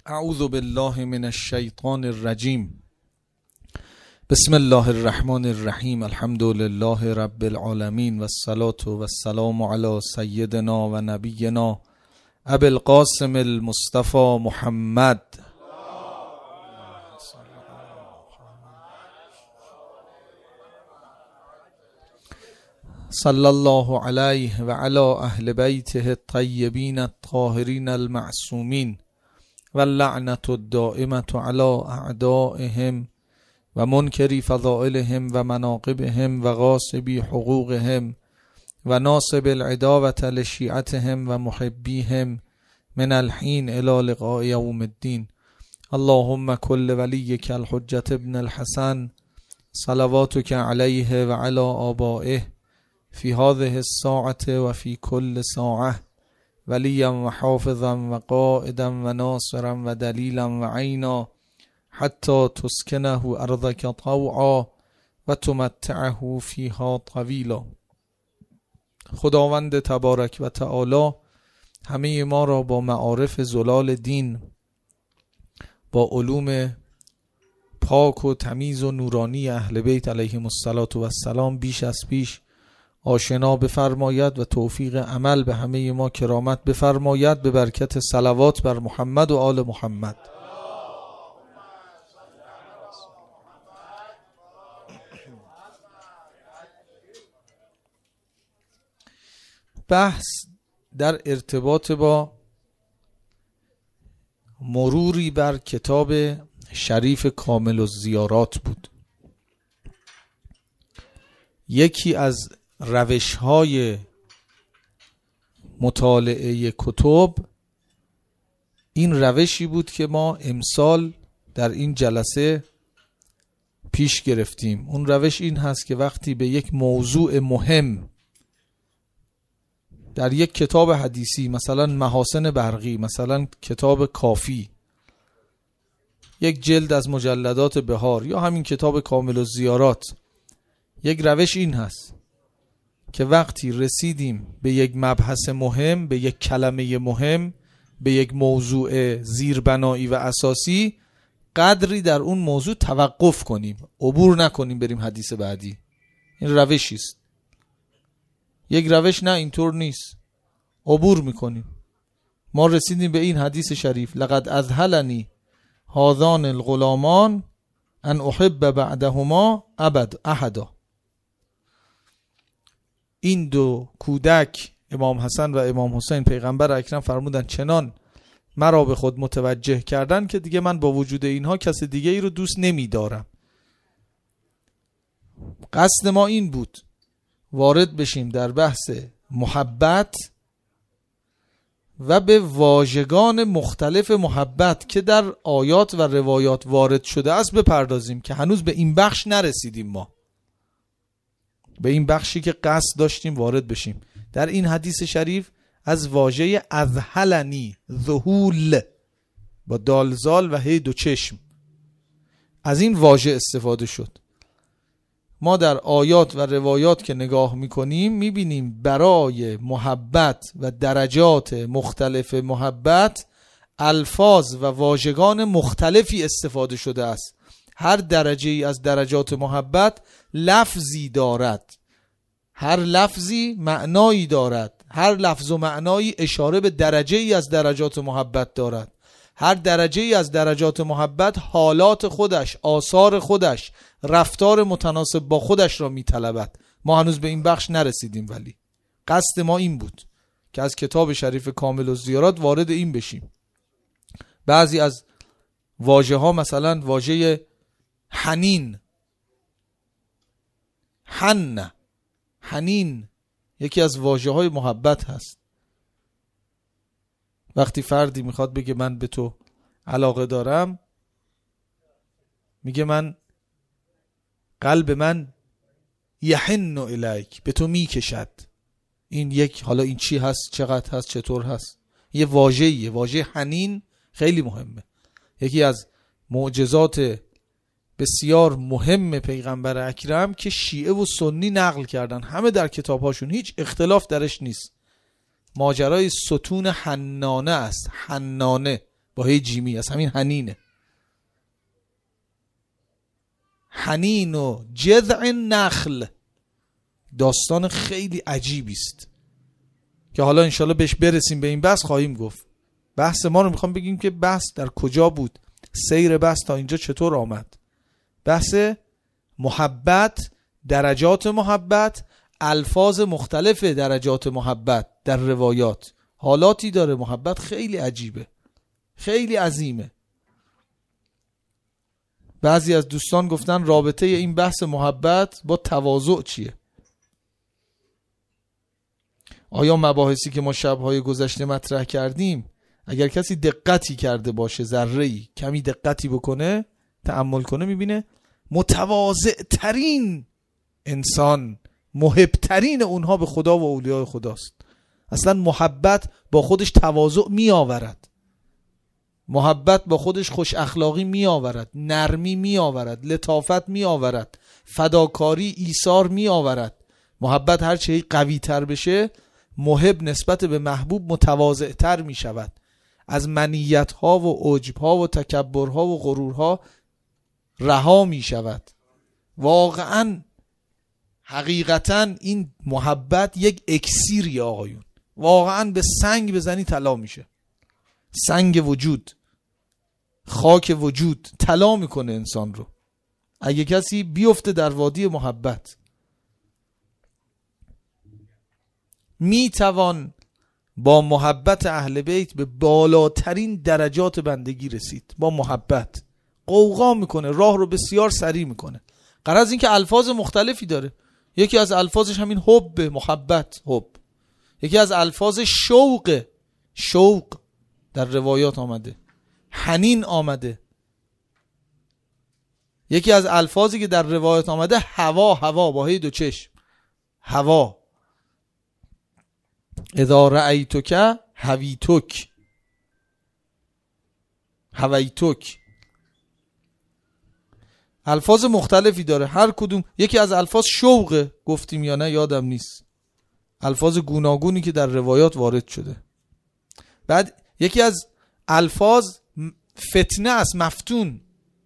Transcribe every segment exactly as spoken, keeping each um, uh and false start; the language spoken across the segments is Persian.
اعوذ بالله من الشیطان الرجیم. بسم الله الرحمن الرحیم. الحمد لله رب العالمین و الصلاة و السلام علی سیدنا و نبینا ابی القاسم المصطفى محمد صلی الله علیه و علی اهل بیته الطیبین الطاهرین المعصومین و اللعنة الدائمة علی اعدائهم و منکری فضائلهم و مناقبهم و غاصبی حقوقهم و ناصب العداوة لشیعتهم و محبیهم من الحین الی لقاء یوم الدین. اللهم کل ولیک الحجة ابن الحسن صلواتک علیه و علی آبائه فی هذه الساعة و فی کل ساعة ولیا و حافظا و قائدا و ناصرا و دلیلا و عینا حتی تسکنه ارضک طوعا و تمتعه فیها طویلا. خداوند تبارک و تعالی همه ما را با معارف زلال دین، با علوم پاک و تمیز و نورانی اهل بیت علیهم الصلاة و السلام بیش از پیش آشنا بفرماید و توفیق عمل به همه ما کرامت بفرماید به برکت صلوات بر محمد و آل محمد. بحث در ارتباط با مروری بر کتاب شریف کامل الزیارات بود. یکی از روش‌های مطالعه کتب این روشی بود که ما امسال در این جلسه پیش گرفتیم. اون روش این هست که وقتی به یک موضوع مهم در یک کتاب حدیثی، مثلا محاسن برقی، مثلا کتاب کافی، یک جلد از مجلدات بهار یا همین کتاب کامل الزیارات، یک روش این هست که وقتی رسیدیم به یک مبحث مهم، به یک کلمه مهم، به یک موضوع زیربنایی و اساسی، قدری در اون موضوع توقف کنیم، عبور نکنیم بریم حدیث بعدی. این روشی است. یک روش نه اینطور نیست، عبور میکنیم. ما رسیدیم به این حدیث شریف: لقد اذهلنی هذان الغلامان ان احب بعدهما ابد احدا. این دو کودک، امام حسن و امام حسین، پیغمبر اکرم فرمودن چنان مرا به خود متوجه کردن که دیگه من با وجود اینها کس دیگه ای رو دوست نمی دارم. قصد ما این بود وارد بشیم در بحث محبت و به واژگان مختلف محبت که در آیات و روایات وارد شده است بپردازیم، که هنوز به این بخش نرسیدیم. ما به این بخشی که قصد داشتیم وارد بشیم. در این حدیث شریف از واژه اذهلنی، ذهول با دالزال و هی دو چشم، از این واژه استفاده شد. ما در آیات و روایات که نگاه میکنیم میبینیم برای محبت و درجات مختلف محبت الفاظ و واژگان مختلفی استفاده شده است. هر درجه ای از درجات محبت لفظی دارد، هر لفظی معنایی دارد، هر لفظ و معنایی اشاره به درجه ای از درجات محبت دارد. هر درجه ای از درجات محبت حالات خودش، آثار خودش، رفتار متناسب با خودش را میطلبد. ما هنوز به این بخش نرسیدیم، ولی قصد ما این بود که از کتاب شریف کامل الزیارات وارد این بشیم. بعضی از واژه ها، مثلا واژه حنین، حن، حنین یکی از واژه های محبت هست. وقتی فردی میخواد بگه من به تو علاقه دارم، میگه من قلب من یحن الیک، به تو میکشد. این یک، حالا این چی هست، چقدر هست، چطور هست، یه واژه‌ایه. واژه حنین خیلی مهمه. یکی از معجزات بسیار مهم پیغمبر اکرم که شیعه و سنی نقل کردن، همه در کتابهاشون، هیچ اختلاف درش نیست، ماجرای ستون حنانه است. حنانه با هی جیمی، از همین حنینه. حنین و جذع نخل، داستان خیلی عجیبی است که حالا انشالله بهش برسیم. به این بحث خواهیم گفت. بحث ما رو میخوام بگیم که بحث در کجا بود، سیر بحث تا اینجا چطور آمد. بحث محبت، درجات محبت، الفاظ مختلف درجات محبت در روایات، حالاتی داره. محبت خیلی عجیبه، خیلی عظیمه. بعضی از دوستان گفتن رابطه این بحث محبت با تواضع چیه؟ آیا مباحثی که ما شب‌های گذشته مطرح کردیم اگر کسی دقتی کرده باشه، ذره‌ای کمی دقتی بکنه، تأمل کنه، میبینه متواضع ترین انسان، محب ترین اونها به خدا و اولیاء خداست. اصلا محبت با خودش تواضع می آورد، محبت با خودش خوش اخلاقی می آورد، نرمی می آورد، لطافت می آورد، فداکاری، ایثار می آورد. محبت هر چه قوی تر بشه، محب نسبت به محبوب متواضع تر می شود، از منیت ها و عجب ها و تکبر ها و غرور ها رها می شود. واقعا حقیقتا این محبت یک اکسیری آقایون، واقعا به سنگ بزنی طلا میشه. سنگ وجود، خاک وجود طلا میکنه انسان رو اگه کسی بیفته در وادی محبت. میتوان با محبت اهل بیت به بالاترین درجات بندگی رسید. با محبت قوقا میکنه، راه رو بسیار سریع میکنه. غرض این که الفاظ مختلفی داره. یکی از الفاظش همین حب، محبت، حب. یکی از الفاظ شوق، شوق در روایات آمده، حنین آمده. یکی از الفاظی که در روایات آمده هوا، هوا با هی دو چشم، هوا. اذا رأیتک هویتک، هویتک. الفاظ مختلفی داره هر کدوم. یکی از الفاظ شوقه، گفتیم یا نه یادم نیست، الفاظ گوناگونی که در روایات وارد شده. بعد یکی از الفاظ فتنه است، مفتون،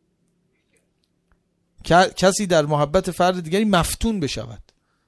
کسی در محبت فرد دیگری مفتون بشود،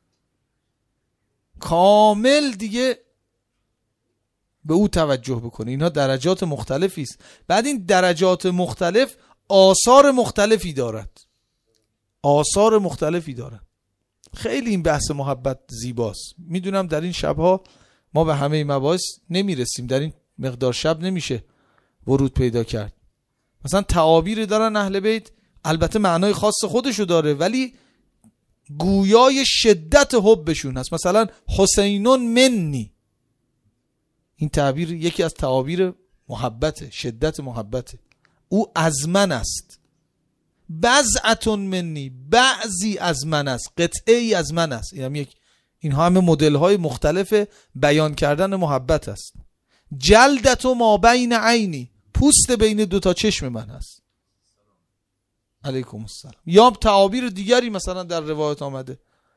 کامل دیگه به او توجه بکنه. اینها درجات مختلفی است. بعد این درجات مختلف آثار مختلفی دارد، آثار مختلفی دارد. خیلی این بحث محبت زیباست. میدونم در این شبها ما به همه مباحث نمیرسیم، در این مقدار شب نمیشه ورود پیدا کرد. مثلا تعابیر دارن اهل بیت، البته معنای خاص خودشو داره ولی گویای شدت حبشون هست. مثلا حسینون منی، این تعبیر یکی از تعابیر محبته، شدت محبته. او از من است. بضعتون منی، بعضی از من است، قطعه ای از من است. این هم یک، اینها همه مدل های مختلف بیان کردن محبت است. جلدتو ما بین عینی، پوست بین دو تا چشم من هست. علیکم السلام. یا تعابیر دیگری مثلا در روایت آمده،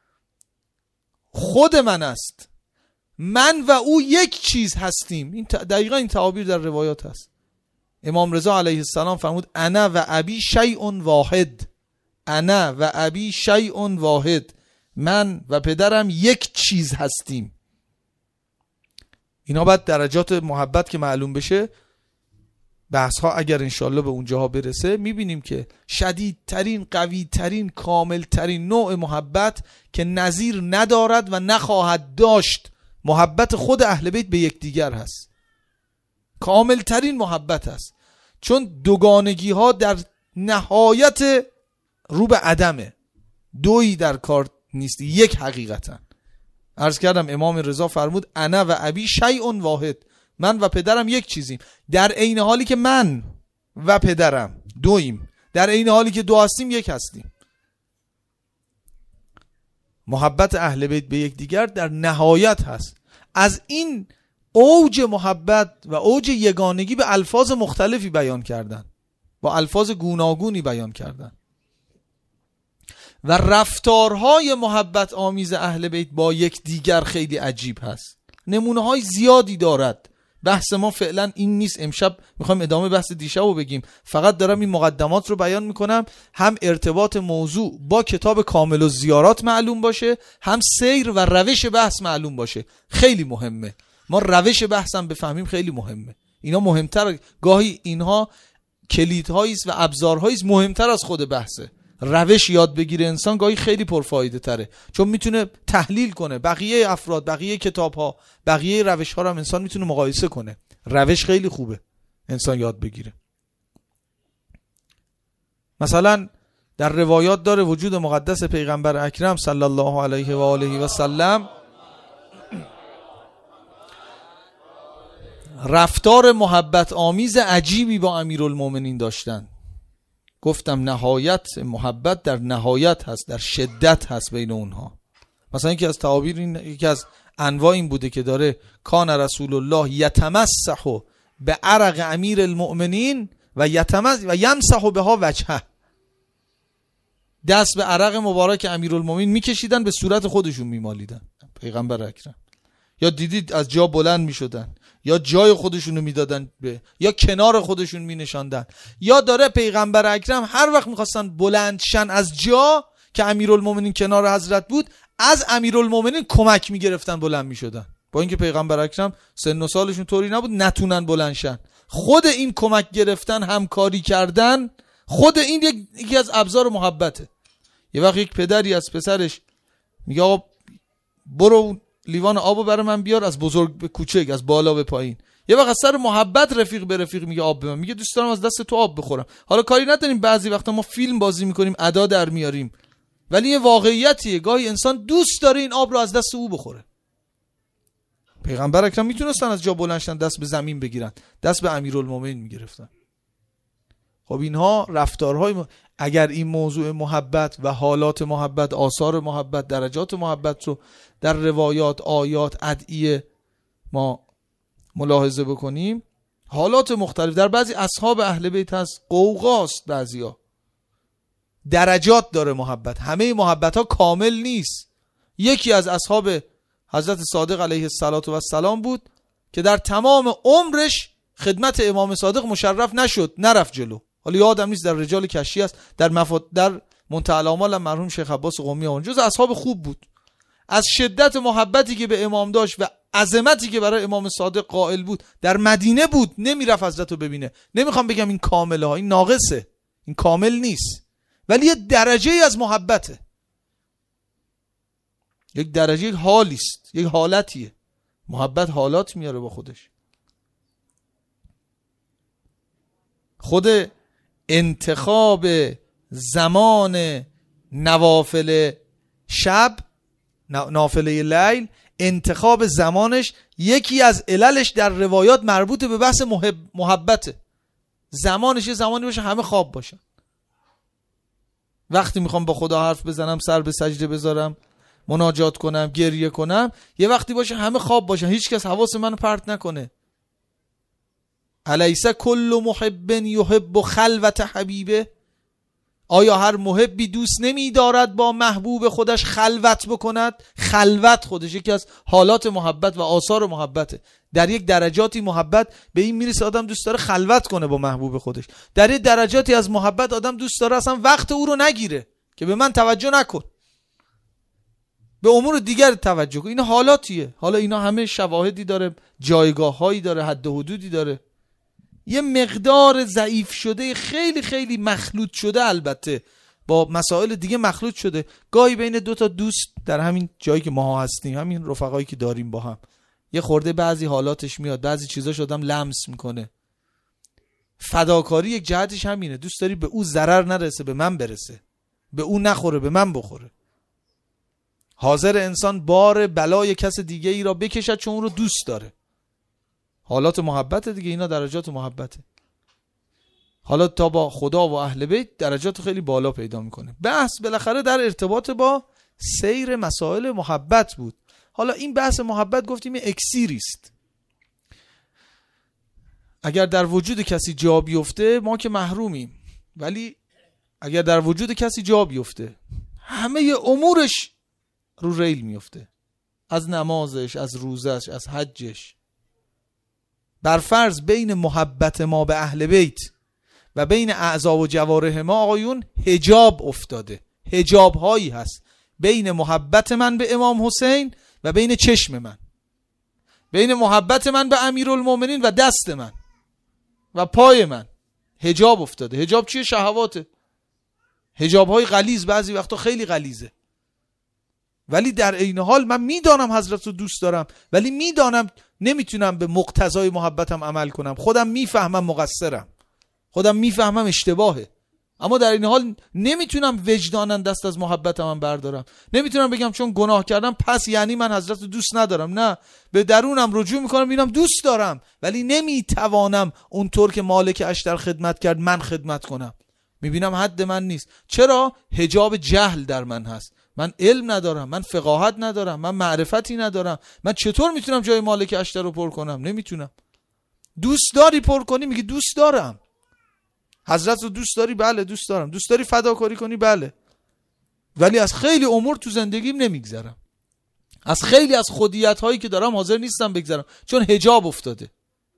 خود من است، من و او یک چیز هستیم. این دقیقا این تعابیر در روایات هست. امام رضا علیه السلام فرمود انا و ابی شیء واحد، انا و ابی شیء واحد، من و پدرم یک چیز هستیم. اینا بعد درجات محبت که معلوم بشه، بحث ها اگر انشالله به اونجاها برسه، میبینیم که شدیدترین، قویترین، کاملترین نوع محبت که نظیر ندارد و نخواهد داشت محبت خود اهل بیت به یکدیگر هست. کاملترین محبت هست، چون دوگانگی ها در نهایت رو به عدمه، دویی در کار نیست، یک حقیقتا. عرض کردم امام رضا فرمود انا و ابی شیء واحد، من و پدرم یک چیزیم. در عین حالی که من و پدرم دوییم، در عین حالی که دو هستیم یک هستیم. محبت اهل بیت به یک دیگر در نهایت هست. از این اوج محبت و اوج یگانگی به الفاظ مختلفی بیان کردن، با الفاظ گوناگونی بیان کردن. و رفتارهای محبت آمیز اهل بیت با یک دیگر خیلی عجیب هست. نمونه های زیادی دارد بحث ما فعلا این نیست. امشب میخوایم ادامه بحث دیشب رو بگیم، فقط دارم این مقدمات رو بیان میکنم، هم ارتباط موضوع با کتاب کامل و زیارات معلوم باشه، هم سیر و روش بحث معلوم باشه. خیلی مهمه ما روش بحثم بفهمیم، خیلی مهمه. اینا مهمتر، گاهی اینها کلیدهایی است و ابزارهایی است مهمتر از خود بحثه. روش یاد بگیره انسان گاهی خیلی پرفایده تره، چون میتونه تحلیل کنه بقیه افراد، بقیه کتاب ها، بقیه روش ها رو هم انسان میتونه مقایسه کنه. روش خیلی خوبه انسان یاد بگیره. مثلا در روایات داره وجود مقدس پیغمبر اکرم صلی الله علیه و آله و سلم رفتار محبت آمیز عجیبی با امیرالمومنین داشتن. گفتم نهایت محبت در نهایت هست، در شدت هست بین اونها. مثلا یکی از تعابیر این، یکی از انواع این بوده که داره کان رسول الله یتمسح به عرق امیر المؤمنین و یتمس و یمسح بها وجهه، دست به عرق مبارک امیرالمومنین میکشیدن، به صورت خودشون میمالیدن پیغمبر اکرم. یا دیدید از جا بلند میشدن، یا جای خودشونو میدادن به، یا کنار خودشون مینشاندن. یا داره پیغمبر اکرم هر وقت میخواستن بلند شن از جا که امیرالمومنین کنار حضرت بود، از امیرالمومنین کمک میگرفتن بلند میشدن، با اینکه پیغمبر اکرم سن و سالشون طوری نبود نتونن بلند شن. خود این کمک گرفتن، همکاری کردن، خود این یکی از ابزار محبته. یه وقت یک پدری از پسرش میگه آقا برو لیوان آبو برای من بیار، از بزرگ به کوچک، از بالا به پایین. یه وقت از سر محبت رفیق به رفیق میگه آب به من، میگه دوست دارم از دست تو آب بخورم. حالا کاری نداریم بعضی وقتا ما فیلم بازی میکنیم، ادا در میاریم، ولی یه واقعیتیه، گاهی انسان دوست داره این آب رو از دست او بخوره. پیغمبر اکرم میتونستن از جا بلند شدن دست به زمین بگیرن، دست به امیرالمومنین میگرفتن. خب اینها رفتارهای م... اگر این موضوع محبت و حالات محبت، آثار محبت، درجات محبت رو در روایات، آیات، ادعیه ما ملاحظه بکنیم، حالات مختلف در بعضی اصحاب اهل بیت هست قوقاست، بعضیا درجات داره محبت، همه محبت ها کامل نیست. یکی از اصحاب حضرت صادق علیه السلام بود که در تمام عمرش خدمت امام صادق مشرف نشد، نرفت جلو. حالا یادم نیست در رجال کشی است، در مفاد در منتهی الامال مرحوم شیخ عباس قمی اون جز اصحاب خوب بود. از شدت محبتی که به امام داشت و عظمتی که برای امام صادق قائل بود، در مدینه بود، نمیرفت حضرت رو ببینه. نمیخوام بگم این کامله ها، این ناقصه، این کامل نیست، ولی یه درجه ای از محبته، یک درجه، یک حالی است، یک حالتیه. محبت حالات میاره با خودش. خود انتخاب زمان نوافل شب، نافله لیل، انتخاب زمانش یکی از عللش در روایات مربوط به بحث محب محبته. زمانش یه زمانی باشه همه خواب باشن. وقتی میخوام با خدا حرف بزنم، سر به سجده بذارم، مناجات کنم، گریه کنم، یه وقتی باشه همه خواب باشن، هیچ کس حواس منو پرت نکنه. الیس کل محب یحب خلوت حبیبه، آیا هر محبی دوست نمی دارد با محبوب خودش خلوت بکند؟ خلوت خودش یکی از حالات محبت و آثار محبته. در یک درجاتی محبت به این میرسه آدم دوست داره خلوت کنه با محبوب خودش. در یک درجاتی از محبت آدم دوست داره اصلا وقت او رو نگیره که به من توجه نکن، به امور دیگر توجه کن. این حالاتیه. حالا اینا همه شواهدی داره، جایگاه هایی داره، حد و حدودی داره. یه مقدار ضعیف شده، خیلی خیلی مخلوط شده، البته با مسائل دیگه مخلوط شده. گاهی بین دو تا دوست در همین جایی که ما هستیم، همین رفقایی که داریم با هم، یه خورده بعضی حالاتش میاد، بعضی چیزاش آدم لمس میکنه. فداکاری یک جهتش همینه، دوست داری به او ضرر نرسه، به من برسه، به او نخوره، به من بخوره. حاضر انسان بار بلای کس دیگه ای را بکشد چون اون رو دوست داره. حالات محبت دیگه، اینا درجات محبته. حالا تا با خدا و اهل بیت درجات خیلی بالا پیدا میکنه. بحث بالاخره در ارتباط با سیر مسائل محبت بود. حالا این بحث محبت گفتیم اکسیری است. اگر در وجود کسی جا بیفته ما که محرومیم، ولی اگر در وجود کسی جا بیفته همه امورش رو ریل میفته، از نمازش، از روزش، از حجش. بر فرض بین محبت ما به اهل بیت و بین اعضا و جوارح ما آقایون حجاب افتاده، حجاب هایی هست بین محبت من به امام حسین و بین چشم من، بین محبت من به امیرالمومنین و دست من و پای من حجاب افتاده. حجاب چیه؟ شهواته. حجاب های غلیظ بعضی وقتا خیلی غلیظه، ولی در عین حال من میدانم حضرت رو دوست دارم، ولی میدانم نمیتونم به مقتضای محبتم عمل کنم. خودم میفهمم مقصرم، خودم میفهمم اشتباهه، اما در این حال نمیتونم وجدانن دست از محبتم هم بردارم. نمیتونم بگم چون گناه کردم پس یعنی من حضرت رو دوست ندارم. نه، به درونم رجوع میکنم، ببینم دوست دارم، ولی نمیتوانم اونطور که مالک اشتر خدمت کرد من خدمت کنم. میبینم حد من نیست. چرا؟ حجاب جهل در من هست. من علم ندارم، من فقاهت ندارم، من معرفتی ندارم. من چطور میتونم جای مالک اشتر رو پر کنم؟ نمیتونم. دوست داری پر کنی؟ میگی دوست دارم. حضرت رو دوست داری؟ بله دوست دارم. دوست داری فداکاری کنی؟ بله. ولی از خیلی امور تو زندگیم نمیگذرم، از خیلی از خودیت هایی که دارم حاضر نیستم بگذرم، چون حجاب افتاده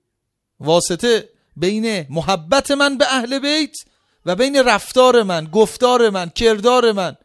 واسطه بین محبت من به اهل بیت و بین رفتار من، گفتار من، کردار من،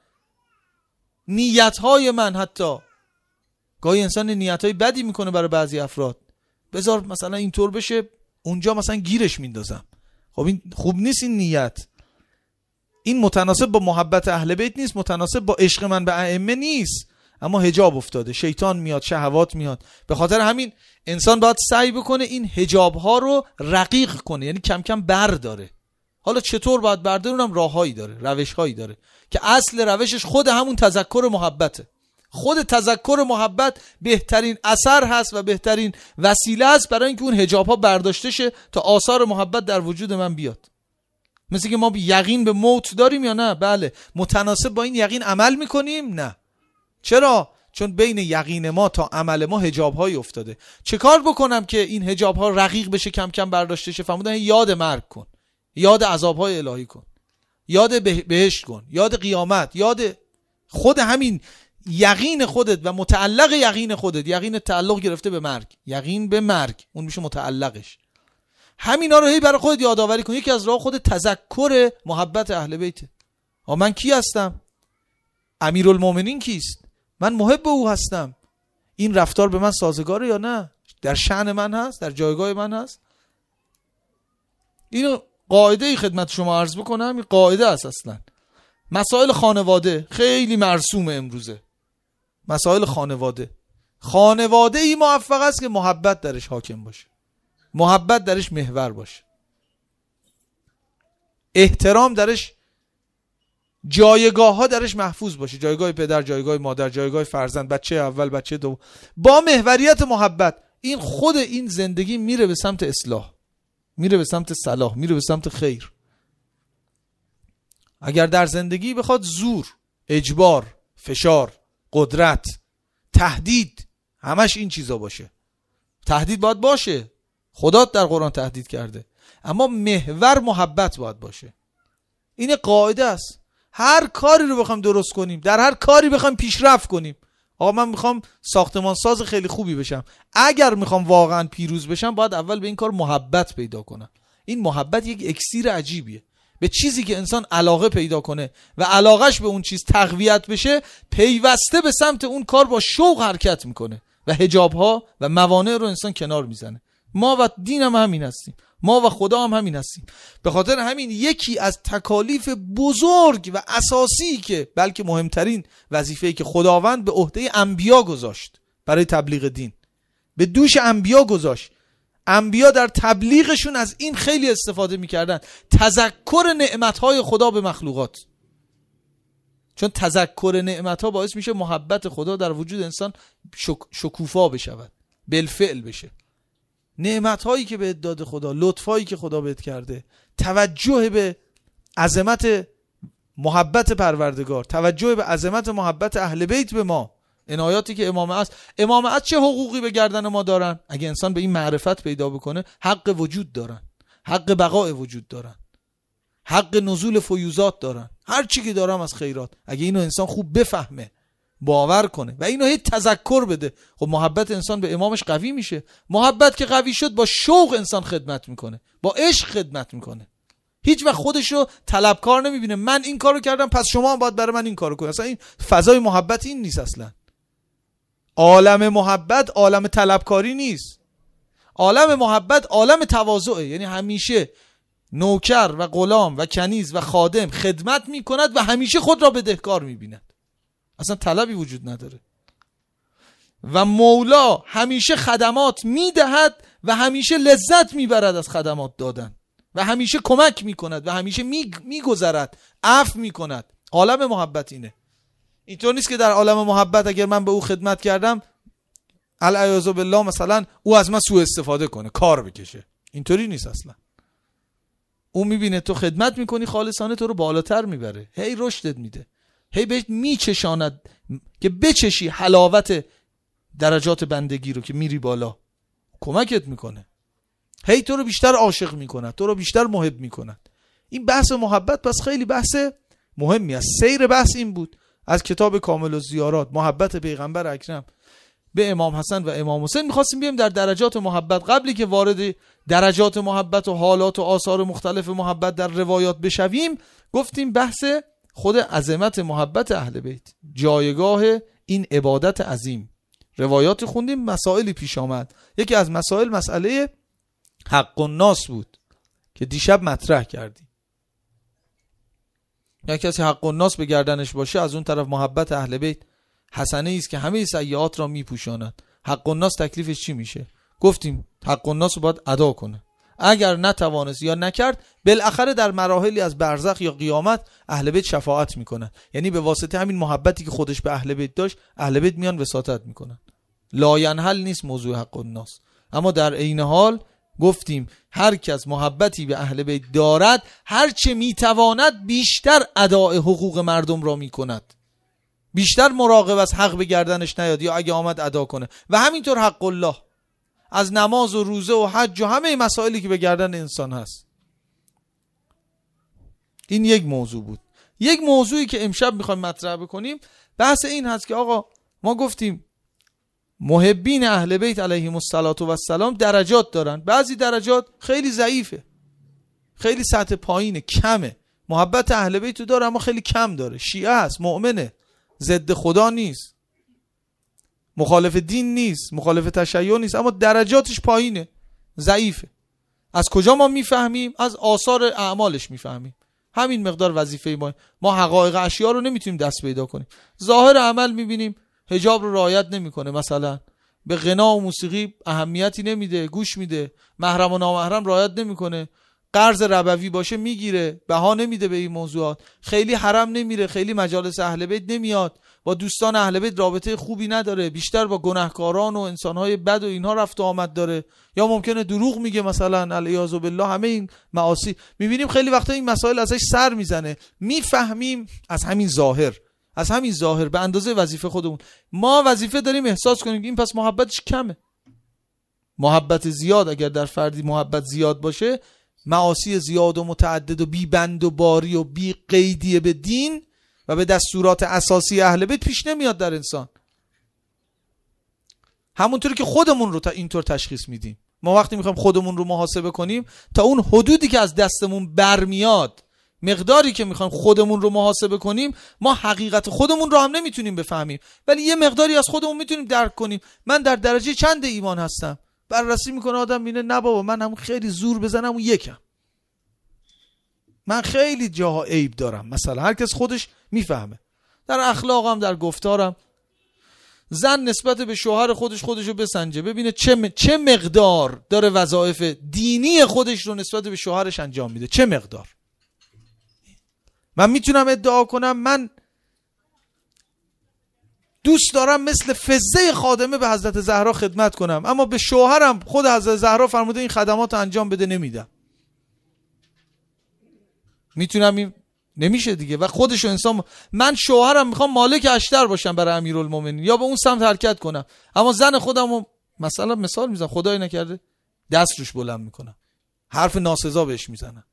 نیت های من. حتی گاهی انسان نیت های بدی میکنه برای بعضی افراد، بذار مثلا اینطور بشه، اونجا مثلا گیرش میندازم. خب این خوب نیست، این نیت، این متناسب با محبت اهل بیت نیست، متناسب با عشق من به ائمه نیست، اما حجاب افتاده، شیطان میاد، شهوات میاد. به خاطر همین انسان باید سعی بکنه این حجاب ها رو رقیق کنه، یعنی کم کم برداره. حالا چطور باید برداره؟ اونم راههایی داره، روشهایی داره که اصل روشش خود همون تذکر محبته. خود تذکر محبت بهترین اثر هست و بهترین وسیله است برای اینکه اون حجاب ها برداشته شه تا آثار محبت در وجود من بیاد. مثل که ما یقین به موت داریم یا نه؟ بله. متناسب با این یقین عمل میکنیم؟ نه. چرا؟ چون بین یقین ما تا عمل ما حجاب های افتاده. چه کار بکنم که این حجاب ها رقیق بشه، کم کم برداشته شه؟ فرمودن یاد مرگ کن، یاد عذاب های الهی کن، یاد بهشت کن، یاد قیامت، یاد خود همین یقین خودت و متعلق یقین خودت. یقین تعلق گرفته به مرگ، یقین به مرگ اون میشه متعلقش. همینا رو هی برای خودت یادآوری کن. یکی از راه خود تذکر محبت اهل بیته. آ من کی هستم؟ امیرالمومنین کیست؟ من محب او هستم. این رفتار به من سازگاره یا نه؟ در شأن من هست؟ در جایگاه من هست؟ اینو قاعده ای خدمت شما عرض بکنم. این قاعده است اصلا. مسائل خانواده خیلی مرسومه امروزه. مسائل خانواده، خانواده ای موفق است که محبت درش حاکم باشه، محبت درش محور باشه، احترام درش، جایگاه ها درش محفوظ باشه، جایگاه پدر، جایگاه مادر، جایگاه فرزند، بچه اول، بچه دوم، با محوریت محبت. این خود این زندگی میره به سمت اصلاح، میره به سمت صلاح، میره به سمت خیر. اگر در زندگی بخواد زور، اجبار، فشار، قدرت، تهدید، همش این چیزا باشه، تهدید باید باشه، خدا در قرآن تهدید کرده، اما محور محبت باید باشه. این قاعده است. هر کاری رو بخوام درست کنیم، در هر کاری بخوام پیشرفت کنیم، آقا من میخوام ساختمان ساز خیلی خوبی بشم، اگر میخوام واقعا پیروز بشم باید اول به این کار محبت پیدا کنم. این محبت یک اکسیر عجیبیه. به چیزی که انسان علاقه پیدا کنه و علاقش به اون چیز تقویت بشه، پیوسته به سمت اون کار با شوق حرکت میکنه و حجابها و موانع رو انسان کنار میزنه. ما و دین هم همین هستیم، ما و خدا هم همین هستیم. به خاطر همین یکی از تکالیف بزرگ و اساسی که بلکه مهمترین وظیفه‌ای که خداوند به عهده انبیا گذاشت برای تبلیغ دین، به دوش انبیا گذاشت. انبیا در تبلیغشون از این خیلی استفاده میکردن، تذکر نعمتهای خدا به مخلوقات. چون تذکر نعمتها باعث میشه محبت خدا در وجود انسان شک... شکوفا بشود، بالفعل بشه. نعمتهایی که بهت داده خدا، لطفایی که خدا بهت کرده، توجه به عظمت محبت پروردگار، توجه به عظمت محبت اهل بیت به ما، عنایاتی که امامه است. امامه است چه حقوقی به گردن ما دارن؟ اگه انسان به این معرفت پیدا بکنه، حق وجود دارن، حق بقای وجود دارن، حق نزول فیوزات دارن، هر چی که دارم از خیرات. اگه اینو انسان خوب بفهمه باور کنه و اینو هی تذکر بده. خب محبت انسان به امامش قوی میشه. محبت که قوی شد با شوق انسان خدمت میکنه، با عشق خدمت میکنه، هیچ وقت خودش رو طلبکار نمیبینه. من این کارو کردم پس شما هم باید برای من این کارو کنید. اصلا این فضای محبت این نیست. اصلا عالم محبت عالم طلبکاری نیست. عالم محبت عالم تواضعه. یعنی همیشه نوکر و غلام و کنیز و خادم خدمت میکند و همیشه خود را بدهکار میبیند. اصلا طلبی وجود نداره. و مولا همیشه خدمات میدهد و همیشه لذت میبرد از خدمات دادن و همیشه کمک میکند و همیشه میگذرد، عفو میکند. عالم محبت اینه. اینطور نیست که در عالم محبت اگر من به او خدمت کردم العیاذ بالله مثلا او از من سوء استفاده کنه، کار بکشه. اینطوری نیست اصلا. او میبینه تو خدمت میکنی خالصانه، تو رو بالاتر میبره، هی رشدت میده، هی بهت میچشاند که بچشی حلاوت درجات بندگی رو که میری بالا. کمکت میکنه، هی تو رو بیشتر عاشق میکند، تو رو بیشتر محب میکند. این بحث محبت پس خیلی بحث مهمی است. سیر بحث این بود از کتاب کامل الزیارات، محبت پیغمبر اکرم به امام حسن و امام حسین. میخواستیم بیایم در درجات محبت. قبلی که وارد درجات محبت و حالات و آثار مختلف محبت در روایات بشویم، گفتیم بحث خود عظمت محبت اهل بیت، جایگاه این عبادت عظیم. روایات خوندیم، مسائلی پیش آمد. یکی از مسائل مسئله حق الناس بود که دیشب مطرح کردیم. یا کسی حق الناس به گردنش باشه، از اون طرف محبت اهل بیت حسنه ایست که همه سیئات را میپوشاند. حق الناس تکلیفش چی میشه؟ گفتیم حق الناس رو باید ادا کنه. اگر نتوانست یا نکرد، بالاخره در مراحلی از برزخ یا قیامت اهل بیت شفاعت میکنن. یعنی به واسطه همین محبتی که خودش به اهل بیت داشت، اهل بیت میان وساطت میکنن. لا ینحل نیست موضوع حق الناس. اما در عین حال گفتیم هر کس محبتی به اهل بیت دارد، هر چه میتواند بیشتر اداء حقوق مردم را میکند، بیشتر مراقب از حق به گردنش نیاد یا اگه آمد ادا کنه. و همینطور حق الله، از نماز و روزه و حج و همه مسائلی که به گردن انسان هست. این یک موضوع بود. یک موضوعی که امشب میخوایم مطرح بکنیم بحث این هست که آقا ما گفتیم محبین اهل بیت علیهم السلام درجات دارن. بعضی درجات خیلی ضعیفه، خیلی سطح پایینه، کمه. محبت اهل بیت رو داره اما خیلی کم داره. شیعه هست، مؤمنه، ضد خدا نیست، مخالف دین نیست، مخالف تشیع نیست، اما درجاتش پایینه، ضعیفه. از کجا ما میفهمیم؟ از آثار اعمالش میفهمیم. همین مقدار وظیفه ما. ما حقایق اشیا رو نمیتونیم دست پیدا کنیم. ظاهر عمل میبینیم حجاب رو رعایت نمیکنه، مثلا به غنا و موسیقی اهمیتی نمیده، گوش میده، محرم و نامحرم رعایت نمیکنه، قرض ربوی باشه میگیره، بها نمیده به این موضوعات، خیلی حرم نمیره، خیلی مجالس اهل بیت نمیاد، با دوستان اهل بیت رابطه خوبی نداره، بیشتر با گناهکاران و انسانهای بد و اینها رفت و آمد داره، یا ممکنه دروغ میگه مثلا، علیاذ بالله. همه این معاصی میبینیم خیلی وقتا این مسائل ازش سر میزنه. میفهمیم از همین ظاهر، از همین ظاهر به اندازه وظیفه خودمون. ما وظیفه داریم احساس کنیم که این پس محبتش کمه. محبت زیاد، اگر در فردی محبت زیاد باشه، معاصی زیاد و متعدد و بی بند و باری و بی قیدی به دین و به دستورات اساسی اهل بیت پیش نمیاد در انسان. همونطوری که خودمون رو تا اینطور تشخیص میدیم. ما وقتی میخوایم خودمون رو محاسبه کنیم، تا اون حدودی که از دستمون برمیاد، مقداری که میخوایم خودمون رو محاسبه کنیم، ما حقیقت خودمون رو هم نمیتونیم بفهمیم، ولی یه مقداری از خودمون میتونیم درک کنیم. من در درجه چند ایمان هستم؟ بررسی میکنه آدم، میینه نه بابا من هم خیلی زور بزنم و یکم، من خیلی جاها عیب دارم. مثلا هر کس خودش میفهمه، در اخلاقم، در گفتارم. زن نسبت به شوهر خودش خودشو بسنجه، ببینه چه چه مقدار داره وظایف دینی خودش رو نسبت به شوهرش انجام میده، چه مقدار. من میتونم ادعا کنم من دوست دارم مثل فزه خادمه به حضرت زهرا خدمت کنم، اما به شوهرم خود حضرت زهرا فرموده این خدمات رو انجام بده، نمیدم. میتونم این نمیشه دیگه. و خودشو انسان، من شوهرم میخوام مالک اشتر باشم برای امیرالمومنین یا به اون سمت حرکت کنم، اما زن خودمو مثلا مثال میزنم، خدای نکرده دست روش بلند میکنم، حرف ناسزا بهش میزنم،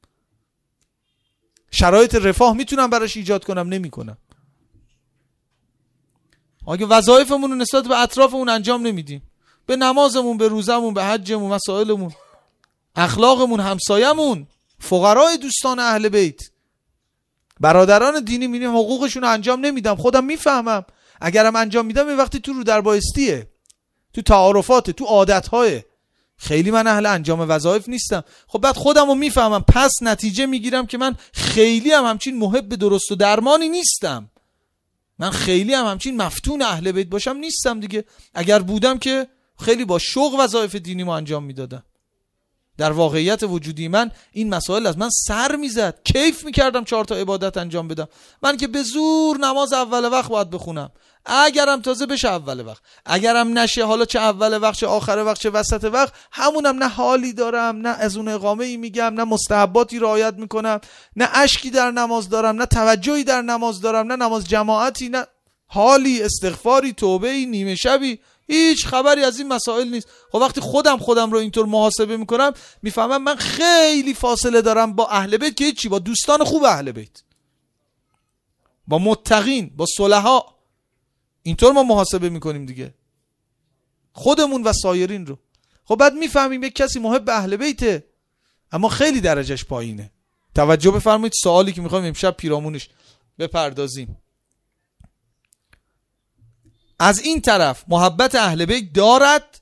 شرایط رفاه میتونم براش ایجاد کنم، نمیکنم. اگه وظایفمون رو نسبت به اطرافمون انجام نمیدیم، به نمازمون، به روزمون، به حجمون، مسائلمون، اخلاقمون، همسایمون، فقرای دوستان اهل بیت، برادران دینی، میبینیم حقوقشون رو انجام نمیدم. خودم میفهمم اگرم انجام میدم یه وقتی تو رو در بایستیه، تو تعارفات، تو عادتهای، خیلی من اهل انجام وظایف نیستم. خب بعد خودم رو میفهمم، پس نتیجه میگیرم که من خیلی هم همچین محب درست و درمانی نیستم، من خیلی هم همچین مفتون اهل بیت باشم نیستم دیگه. اگر بودم که خیلی با شوق وظایف دینی ما انجام میدادم. در واقعیت وجودی من این مسائل از من سر میزد، کیف میکردم چهار تا عبادت انجام بدم. من که به زور نماز اول وقت باید بخونم، اگرم تازه بشه اول وقت، اگرم نشه حالا چه اول وقت چه آخر وقت چه وسط وقت، همونم نه حالی دارم، نه از اون اقامه ای میگم، نه مستحباتی رعایت میکنم، نه اشکی در نماز دارم، نه توجهی در نماز دارم، نه نماز جماعتی، نه حالی، استغفاری، توبه‌ای، نیمه شبی، هیچ خبری از این مسائل نیست. خب وقتی خودم خودم رو اینطور محاسبه میکنم میفهمم من خیلی فاصله دارم با اهل بیت که هیچی، با دوستان خوب اهل بیت، با متقین، با صلحا. اینطور ما محاسبه میکنیم دیگه خودمون و سایرین رو. خب بعد میفهمیم یک کسی محب اهل بیته اما خیلی درجهش پایینه. توجه بفرمایید سوالی که میخوایم امشب پیرامونش بپردازیم. از این طرف محبت اهل بیت دارد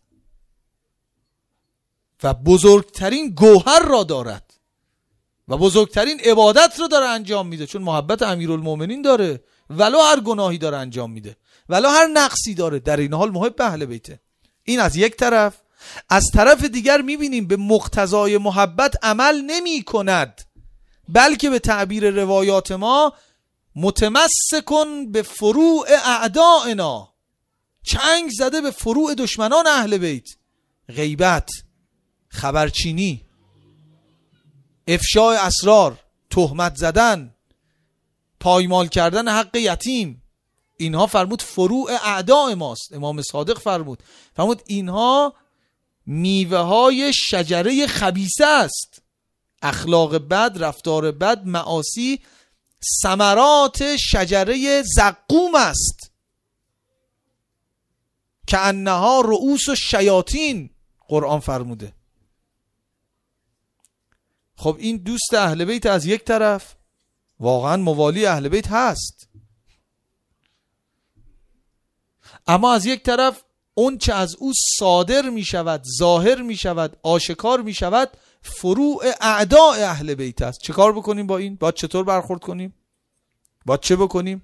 و بزرگترین گوهر را دارد و بزرگترین عبادت رو داره انجام میده، چون محبت امیرالمومنین داره ولو هر گناهی داره انجام میده، ولو هر نقصی داره، در این حال محب اهل بیته. این از یک طرف. از طرف دیگر میبینیم به مقتضای محبت عمل نمی کند، بلکه به تعبیر روایات ما متمسکن به فروع اعدائنا، چنگ زده به فروع دشمنان اهل بیت، غیبت، خبرچینی، افشای اسرار، تهمت زدن، پایمال کردن حق یتیم، اینها فرمود فروع اعداء ماست. امام صادق فرمود فرمود اینها میوه های شجره خبیثه است. اخلاق بد، رفتار بد، معاصی ثمرات شجره زقوم است که انها رؤوس الشیاطین، قرآن فرموده. خب این دوست اهل بیت از یک طرف واقعا موالی اهل بیت هست، اما از یک طرف اون چه از او صادر می شود، ظاهر می شود، آشکار می شود، فروع اعداء اهل بیت است. چه کار بکنیم با این؟ باید چطور برخورد کنیم؟ باید چه بکنیم؟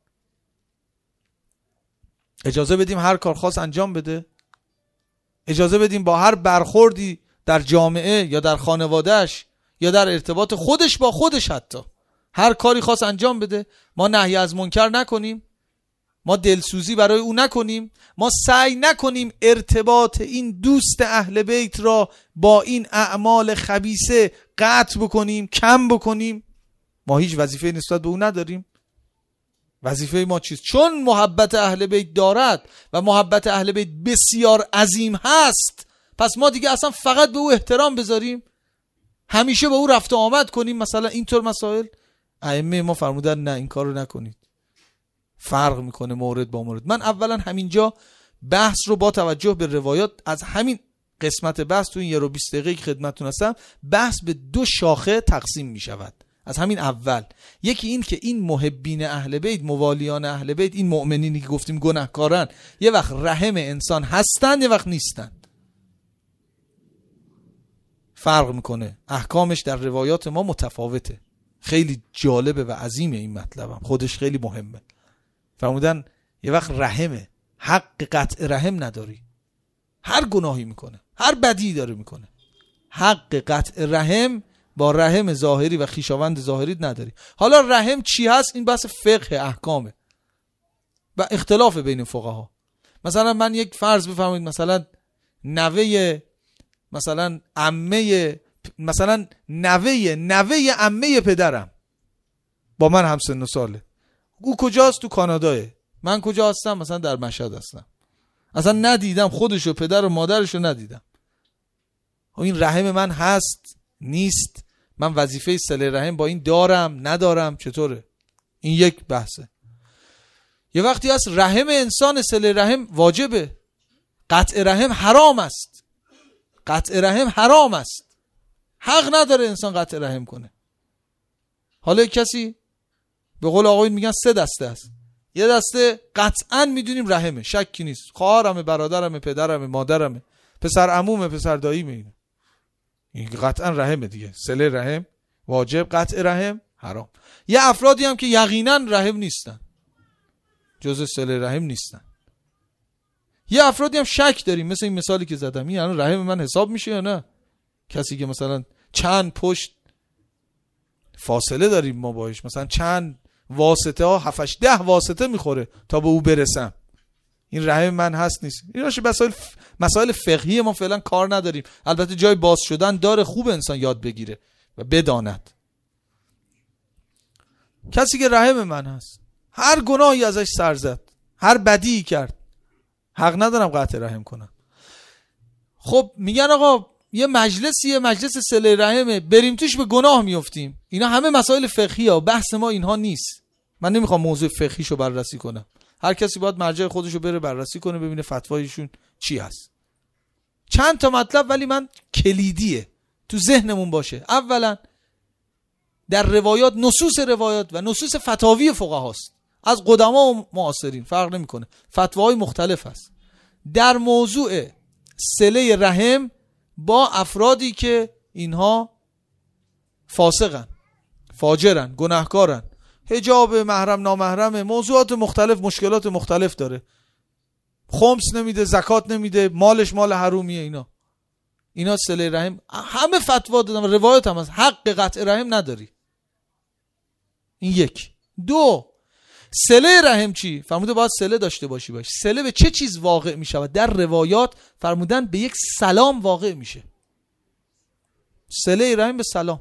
اجازه بدیم هر کار خاص انجام بده؟ اجازه بدیم با هر برخوردی در جامعه یا در خانوادهش یا در ارتباط خودش با خودش حتی هر کاری خاص انجام بده؟ ما نهی از منکر نکنیم؟ ما دلسوزی برای او نکنیم؟ ما سعی نکنیم ارتباط این دوست اهل بیت را با این اعمال خبیثه قطع بکنیم، کم بکنیم؟ ما هیچ وظیفه نسبت به او نداریم. وظیفه ما چیست؟ چون محبت اهل بیت دارد و محبت اهل بیت بسیار عظیم هست، پس ما دیگه اصلا فقط به او احترام بذاریم، همیشه به او رفت و آمد کنیم. مثلا اینطور مسائل ائمه ما فرمودن نه، این کارو نکنید، فرق میکنه مورد با مورد. من اولا همینجا بحث رو با توجه به روایات از همین قسمت بحث تو این یه رو بیست دقیقه که خدمتتون هستم، بحث به دو شاخه تقسیم میشود. از همین اول، یکی این که این محبین اهل بیت، موالیان اهل بیت، این مؤمنینی که گفتیم گناهکارن، یه وقت رحم انسان هستن، یه وقت نیستن، فرق میکنه، احکامش در روایات ما متفاوته. خیلی جالبه و عظیمه این مطلبم، خودش خیلی مهمه. فرمودن یه وقت رحمه، حق قطع رحم نداری، هر گناهی میکنه، هر بدی داره میکنه، حق قطع رحم با رحم ظاهری و خیشاوند ظاهری نداری. حالا رحم چی هست؟ این بحث فقه احکامه و اختلاف بین فقها. مثلا من یک فرض بفرمایید، مثلا نوه مثلا عمه مثلا نوه نوه عمه پدرم با من هم سن و ساله، او کجاست؟ تو کاناداه. من کجا هستم؟ مثلا در مشهد هستم، اصلا ندیدم خودشو، پدر و مادرشو ندیدم. این رحم من هست نیست؟ من وظیفه صله رحم با این دارم ندارم؟ چطوره؟ این یک بحثه. یه وقتی هست رحم انسان، صله رحم واجبه، قطع رحم حرام است. قطع رحم حرام است، حق نداره انسان قطع رحم کنه. حالا کسی به قول آقایون میگن سه دسته است. یه دسته قطعا میدونیم رحمه، شکی نیست، خواهرمه، برادرمه، پدرمه، مادرمه، پسر عمومه، پسر داییمه، اینه این قطعا رحمه دیگه. صله رحم واجب، قطع رحم حرام. یه افرادی هم که یقینا رحم نیستن، جزء صله رحم نیستن. یه افرادی هم شک داریم، مثل این مثالی که زدم، این الان رحم من حساب میشه یا نه؟ کسی که مثلا چند پشت فاصله داریم ما باش، مثلا چند واسطه ها، هفتش ده واسطه میخوره تا به او برسم، این رحم من هست نیست؟ این باشه مسائل ف... مسائل فقهی ما فعلا کار نداریم. البته جای باز شدن داره، خوب انسان یاد بگیره و بداند. کسی که رحم من هست، هر گناهی ازش سر زد، هر بدی کرد، حق ندارم قطع رحم کنم. خب میگن آقا یه مجلسیه، مجلس صله رحمه، بریم توش به گناه میافتیم. اینا همه مسائل فقهی ها، بحث ما اینها نیست. من نمیخوام موضوع فقهیشو بررسی کنم، هر کسی باید مرجع خودشو بره بررسی کنه ببینه فتوایشون چی هست. چند تا مطلب ولی من کلیدیه تو ذهنمون باشه. اولا در روایات، نصوص روایات و نصوص فتاوی فقهاست، از قدما و معاصرین فرق نمیکنه، فتواهای مختلف هست در موضوع صله رحم با افرادی که اینها فاسقن، فاجرن، گناهکارن، حجاب، محرم، نامحرم، موضوعات مختلف، مشکلات مختلف داره، خمس نمیده، زکات نمیده، مالش مال حرومیه. اینا اینا صله رحم همه فتوا دادن، روایت هم هست، حق قطع رحم نداری. این یک. دو، صله رحم چی؟ فرموده باید صله داشته باشی باش. صله به چه چیز واقع می شود؟ در روایات فرمودن به یک سلام واقع میشه. صله رحم به سلام.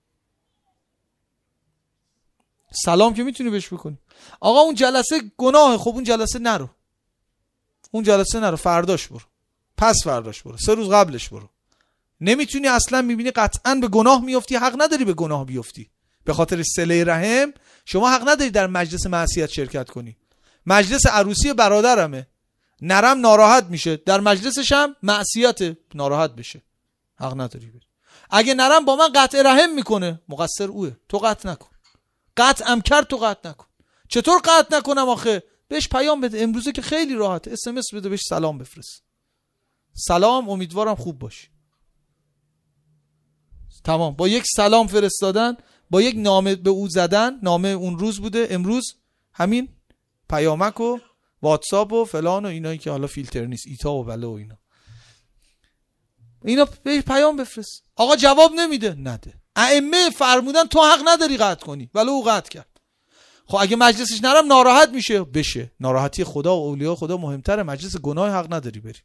سلام که میتونی بهش بکنی. آقا اون جلسه گناه، خب اون جلسه نرو، اون جلسه نرو، فرداش برو، پس فرداش برو، سه روز قبلش برو. نمیتونی اصلا، میبینی قطعا به گناه میافتی، حق نداری به گناه بیافتی. به خاطر صله رحم شما حق نداری در مجلس معصیت شرکت کنی. مجلس عروسی برادرمه، نرم ناراحت میشه، در مجلسش هم معصیت ناراحت بشه، حق نداری بری. اگه نرم با من قطع رحم میکنه، مقصر اوه، تو قطع نکن. قطع ام کرد، تو قطع نکن. چطور قطع نکنم آخه؟ بهش پیام بده. امروزه که خیلی راحته، اس ام اس بده، بهش سلام بفرست. سلام، امیدوارم خوب باشی. تمام. با یک سلام فرستادن، با یک نامه به او زدن، نامه اون روز بوده، امروز همین پیامک و واتساپ و فلان و اینایی که حالا فیلتر نیست، ایتا و بله و اینا، اینا به پیام بفرست. آقا جواب نمیده، نده. ائمه فرمودن تو حق نداری قطع کنی، ولی او قطع کرد. خب اگه مجلسش نرم ناراحت میشه، بشه. ناراحتی خدا و اولیاء خدا مهمتره، مجلس گناه حق نداری بری.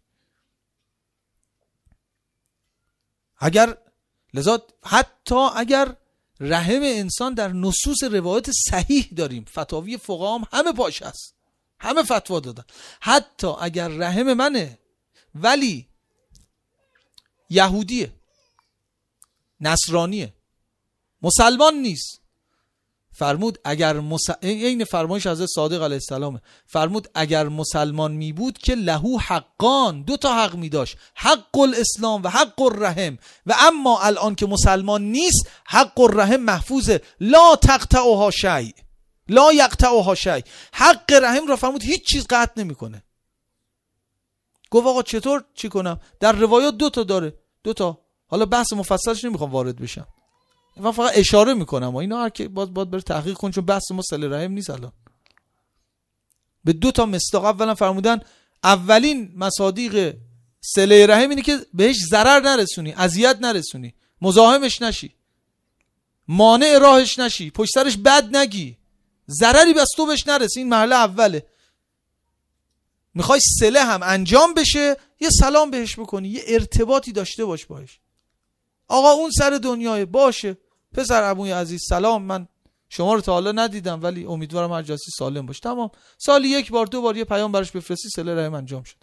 اگر لذا حتی اگر رحم انسان در نصوص روایت صحیح داریم، فتاوی فقها هم همه پاش هست، همه فتوا دادن، حتی اگر رحم منه ولی یهودیه، نصرانیه، مسلمان نیست، فرمود اگر مس... این فرمایش حضرت صادق علیه السلام، فرمود اگر مسلمان می بود که لهو حقان، دو تا حق می داشت، حق الاسلام و حق الرحم، و اما الان که مسلمان نیست، حق الرحم محفوظه، لا تقطعها شیء، لا یقطعها شیء. حق رحم را فرمود هیچ چیز قطع نمی کنه. گفت آقا چطور چی کنم؟ در روایات دو تا داره، دو تا. حالا بحث مفصلش نمیخوام وارد بشم، من فقط اشاره میکنم و اینا هر که باید باید بره تحقیق کن، چون بحث ما صله رحم نیست الان. به دو تا مصداق اولا فرمودن اولین مصادیق صله رحم اینه که بهش ضرر نرسونی، اذیت نرسونی، مزاحمش نشی، مانع راهش نشی، پشت سرش بد نگی، ضرری بس تو بهش نرسی. این مرحله اوله. میخوای صله هم انجام بشه، یه سلام بهش بکنی، یه ارتباطی داشته باش باش. آقا اون سر دنیای باشه، پسر عموی عزیز سلام، من شما رو تا حالا ندیدم ولی امیدوارم هر جاسی سالم باش. تمام. سالی یک بار دو بار یه پیام براش بفرستی، صله رحم انجام شد.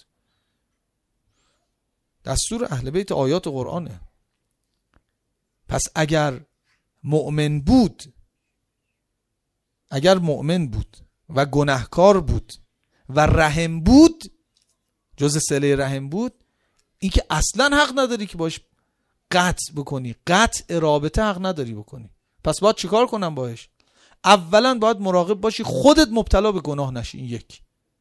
دستور اهل بیت آیات قرآنه. پس اگر مؤمن بود، اگر مؤمن بود و گناهکار بود و رحم بود، جز صله رحم بود، این که اصلا حق نداری که باش قطع بکنی، قطع رابطه حق نداری بکنی. پس باید چیکار کنم باش؟ اولا باید مراقب باشی خودت مبتلا به گناه نشی. این یک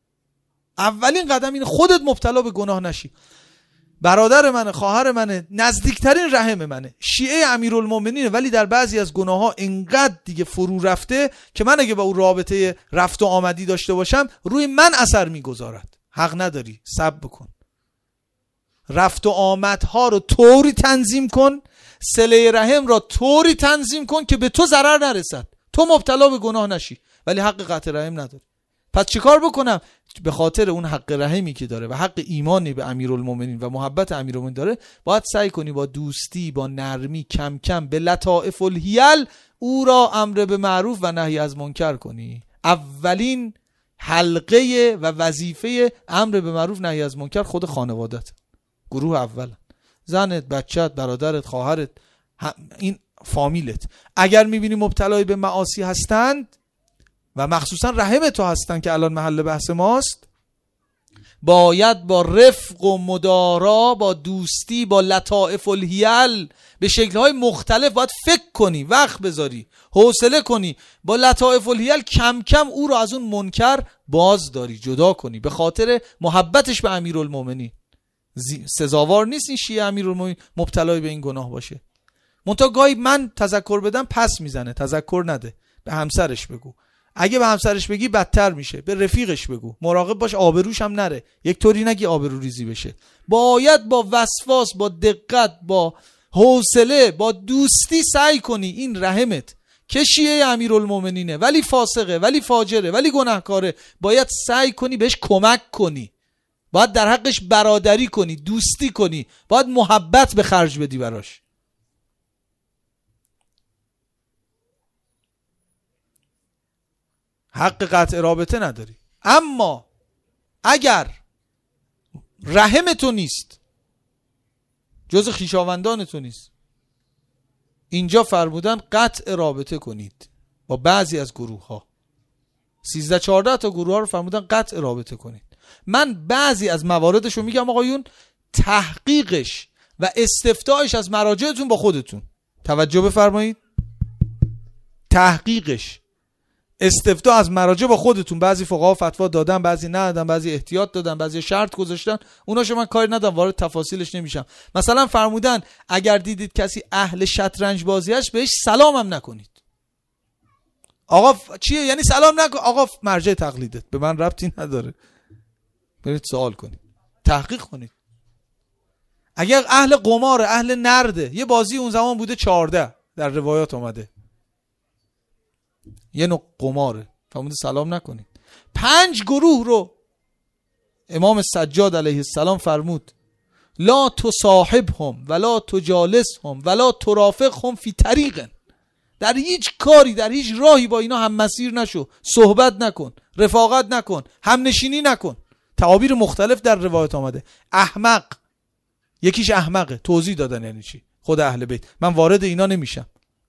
اولین قدم اینه، خودت مبتلا به گناه نشی. برادر منه، خواهر منه، نزدیکترین رحم منه، شیعه امیرالمومنینه، ولی در بعضی از گناه ها انقدر دیگه فرو رفته که من اگه با اون رابطه رفت و آمدی داشته باشم روی من اثر میگذارد. حق نداری، صبر بکن، رفت و آمدها رو طوری تنظیم کن، صله رحم را طوری تنظیم کن که به تو ضرر نرسد، تو مبتلا به گناه نشی، ولی حق قطع رحم نداری. پس چیکار بکنم؟ به خاطر اون حق رحمی که داره و حق ایمانی به امیرالمومنین و محبت امیرالمومنین داره، باید سعی کنی با دوستی، با نرمی، کم کم به لطائف الحیل او را امر به معروف و نهی از منکر کنی. اولین حلقه و وظیفه امر به معروف نهی از منکر خود خانوادت، گروه اول، زنت، بچت، برادرت، خواهرت، این فامیلت. اگر میبینی مبتلای به معاصی هستند و مخصوصا رحم تو هستن که الان محل بحث ماست، باید با رفق و مدارا، با دوستی، با لطائف الحیل به شکل‌های مختلف باید فکر کنی، وقت بذاری، حوصله کنی، با لطائف الحیل کم کم او رو از اون منکر باز داری، جدا کنی، به خاطر محبتش به امیرالمومنین. سزاوار نیست این شیعه امیرالمومنین مبتلای به این گناه باشه. منتها گاهی من تذکر بدم پس میزنه، تذکر نده، به همسرش بگو. اگه به همسرش بگی بدتر میشه، به رفیقش بگو، مراقب باش آبروش هم نره، یک طوری نگی آبرو ریزی بشه. باید با وسواس، با دقت، با حوصله، با دوستی سعی کنی این رحمت که شیعه امیرالمومنینه ولی فاسقه، ولی فاجره، ولی گناهکاره، باید سعی کنی بهش کمک کنی، باید در حقش برادری کنی، دوستی کنی، باید محبت به خرج بدی براش. حق قطع رابطه نداری. اما اگر رحم تو نیست، جز خویشاوندان تو نیست، اینجا فرمودن قطع رابطه کنید با بعضی از گروه ها. سیزده چهارده تا گروه ها رو فرمودن قطع رابطه کنید. من بعضی از مواردش رو میگم آقایون، تحقیقش و استفتاش از مراجعتون با خودتون. توجه بفرمایید، تحقیقش، استفتاء از مراجع با خودتون. بعضی فقها فتوا دادن، بعضی ندادن، بعضی احتیاط دادن، بعضی شرط گذاشتن، اوناشو من کاری ندارم، وارد تفاصیلش نمیشم. مثلا فرمودن اگر دیدید کسی اهل شطرنج بازی است بهش سلام هم نکنید. آقا ف... چیه یعنی سلام نکن؟ آقا مرجع تقلیدت، به من ربطی نداره، برید سوال کنید، تحقیق کنید. اگر اهل قمار، اهل نرده، یه بازی اون زمان بوده چهارده در روایات اومده، یه نوع قماره، فرموده سلام نکنید. پنج گروه رو امام سجاد علیه السلام فرمود لا تصاحبهم ولا تجالسهم ولا ترافقهم فی طریق، در هیچ کاری، در هیچ راهی با اینا هم مسیر نشو، صحبت نکن، رفاقت نکن، هم نشینی نکن. تعابیر مختلف در روایت آمده. احمق، یکیش احمقه، توضیح دادن یعنی چی، خود اهل بیت، من وارد اینا نمیشم.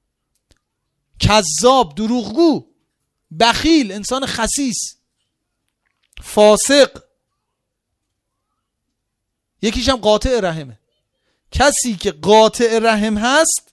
کذاب، دروغگو، بخیل، انسان خسیس، فاسق. یکیش هم قاطع رحمه. کسی که قاطع رحم هست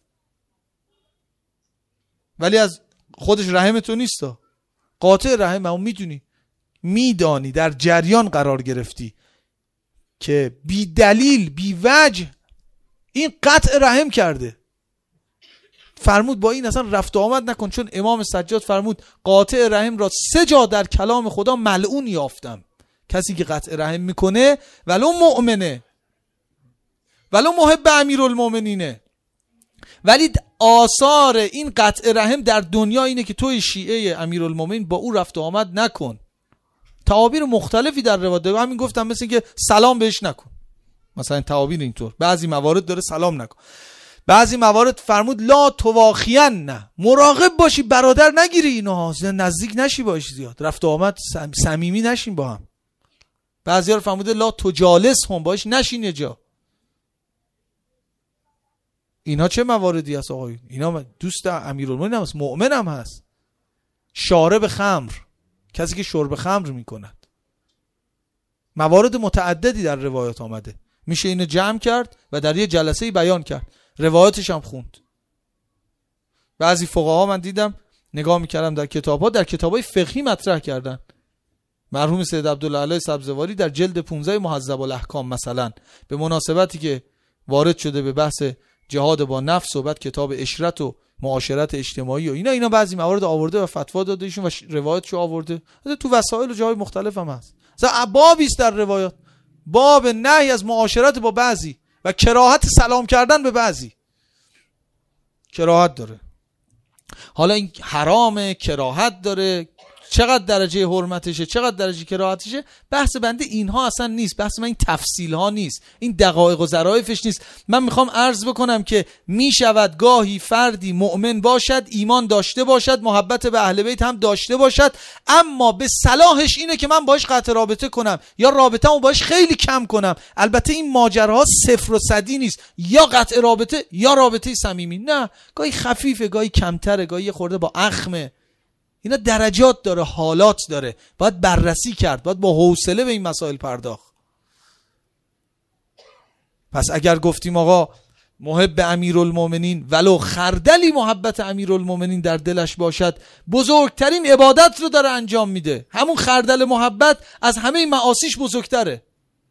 ولی از خودش رحم تو نیست، قاطع رحم، اون میدونی، میدانی، در جریان قرار گرفتی که بی دلیل، بی وجه این قطع رحم کرده، فرمود با این اصلا رفت و آمد نکن، چون امام سجاد فرمود قاطع رحم را سه جا در کلام خدا ملعون یافتم. کسی که قطع رحم میکنه ولو مؤمنه، ولو محب امیرالمومنینه، ولی آثار این قطع رحم در دنیا اینه که توی شیعه امیرالمومنین با او رفت و آمد نکن. تعابیر مختلفی در روایت داره، همین گفتم، مثل که سلام بهش نکن، مثلا تعابیر اینطور، بعضی موارد داره سلام نکن، بعضی موارد فرمود لا تواخین، نه، مراقب باشی برادر نگیری اینها، نزدیک نشی باش، زیاد رفت و آمد صمیمی نشین با هم. بعضی ها فرموده لا تجالس هم، باش نشین یه جا. اینها چه مواردی هست آقای؟ اینا دوست امیرالمومنین هم هست، مؤمن هم هست. شارب خمر، کسی که شرب خمر میکند، موارد متعددی در روایات آمده، میشه اینو جمع کرد و در یه جلسه بیان کرد، روایاتش هم خوند. بعضی فقها من دیدم نگاه میکردم در کتاب‌ها، در کتاب‌های فقهی مطرح کردن. مرحوم سید عبدالله سبزواری در جلد پانزده مهذب الاحکام مثلا به مناسبتی که وارد شده به بحث جهاد با نفس و بعد کتاب اشرت و معاشرت اجتماعی و اینا اینا بعضی موارد آورده و فتوا داده ایشون و روایتشو آورده. تو وسائل و جاهای مختلف هم هست. مثلا بابی است در روایات، باب نهی از معاشرت با بعضی و کراهت سلام کردن به بعضی، کراهت داره. حالا این حرامه، کراهت داره، چقدر درجه حرمتشه، چقدر درجه کراهتشه، بحث بنده اینها اصلا نیست، بحث من این تفصیل ها نیست، این دقایق و ظرافش نیست. من میخوام عرض بکنم که میشود گاهی فردی مؤمن باشد، ایمان داشته باشد، محبت به اهل بیت هم داشته باشد، اما به صلاحش اینه که من باش قطع رابطه کنم یا رابطه‌مو باش خیلی کم کنم. البته این ماجراها صفر و صدی نیست، یا قطع رابطه یا رابطه صمیمی، نه، گاهی خفیفه، گاهی کمتره، گاهی خورده با اخمه. اینا درجات داره، حالات داره، باید بررسی کرد، باید با حوصله به این مسائل پرداخت. پس اگر گفتیم آقا محب امیرالمومنین ولو خردلی محبت امیرالمومنین در دلش باشد، بزرگترین عبادت رو داره انجام میده. همون خردل محبت از همه معاصیش بزرگتره.